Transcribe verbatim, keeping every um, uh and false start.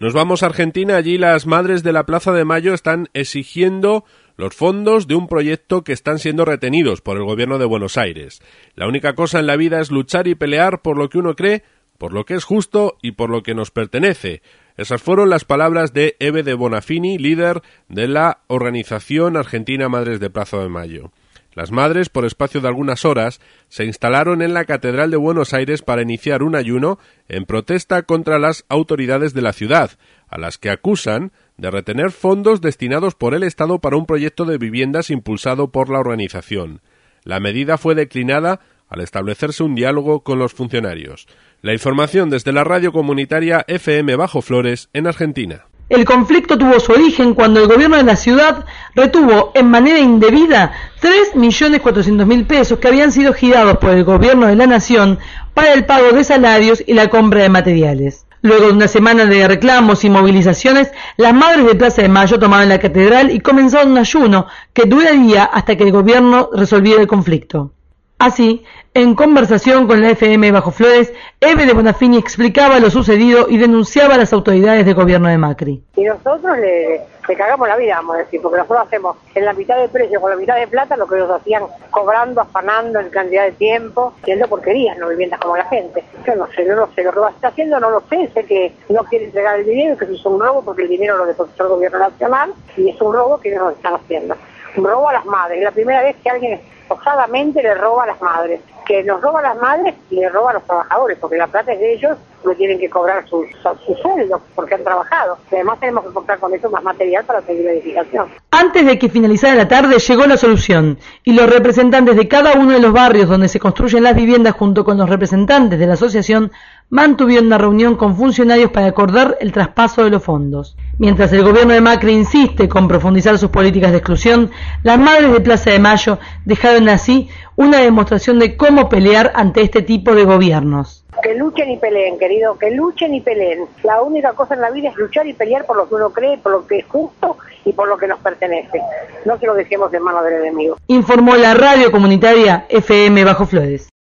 Nos vamos a Argentina. Allí las madres de la Plaza de Mayo están exigiendo los fondos de un proyecto que están siendo retenidos por el gobierno de Buenos Aires. La única cosa en la vida es luchar y pelear por lo que uno cree, por lo que es justo y por lo que nos pertenece. Esas fueron las palabras de Eve de Bonafini, líder de la organización argentina Madres de Plaza de Mayo. Las madres, por espacio de algunas horas, se instalaron en la Catedral de Buenos Aires para iniciar un ayuno en protesta contra las autoridades de la ciudad, a las que acusan de retener fondos destinados por el Estado para un proyecto de viviendas impulsado por la organización. La medida fue declinada al establecerse un diálogo con los funcionarios. La información desde la radio comunitaria F M Bajo Flores en Argentina. El conflicto tuvo su origen cuando el gobierno de la ciudad retuvo en manera indebida tres millones cuatrocientos mil pesos que habían sido girados por el gobierno de la nación para el pago de salarios y la compra de materiales. Luego de una semana de reclamos y movilizaciones, las madres de Plaza de Mayo tomaron la catedral y comenzaron un ayuno que duraría hasta que el gobierno resolviera el conflicto. Así, en conversación con la F M Bajo Flores, Eve de Bonafini explicaba lo sucedido y denunciaba a las autoridades del gobierno de Macri. Y nosotros le, le cagamos la vida, vamos a decir, porque nosotros hacemos en la mitad de precio, con la mitad de plata, lo que ellos hacían cobrando, afanando en cantidad de tiempo, haciendo porquerías, no viviendas como la gente. Yo no sé, yo no sé, lo que va a estar haciendo no lo sé, sé que no quiere entregar el dinero, que eso es un robo, porque el dinero lo depositó el gobierno nacional, y es un robo que ellos nos están haciendo. Un robo a las madres, es la primera vez que alguien osadamente le roba a las madres, que nos roba a las madres y le roba a los trabajadores, porque la plata es de ellos, no tienen que cobrar sus su sueldos porque han trabajado. Y además tenemos que comprar con eso más material para seguir la edificación. Antes de que finalizara la tarde llegó la solución y los representantes de cada uno de los barrios donde se construyen las viviendas junto con los representantes de la asociación mantuvieron una reunión con funcionarios para acordar el traspaso de los fondos. Mientras el gobierno de Macri insiste con profundizar sus políticas de exclusión, las madres de Plaza de Mayo dejaron así una demostración de cómo pelear ante este tipo de gobiernos. Que luchen y peleen, querido, que luchen y peleen. La única cosa en la vida es luchar y pelear por lo que uno cree, por lo que es justo y por lo que nos pertenece. No que lo dejemos en manos del enemigo. Informó la radio comunitaria F M Bajo Flores.